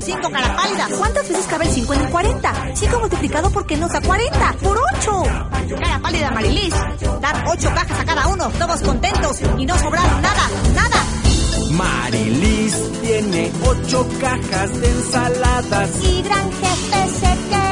5, cara pálida. ¿Cuántas veces cabe el 5 en el 40? 5 multiplicado por qué nos da 40. ¡Por 8! Cara pálida, Marilis. Dar 8 cajas a cada uno, todos contentos y no sobrar nada, nada. Marilis tiene 8 cajas de ensaladas. Y gran jefe se queda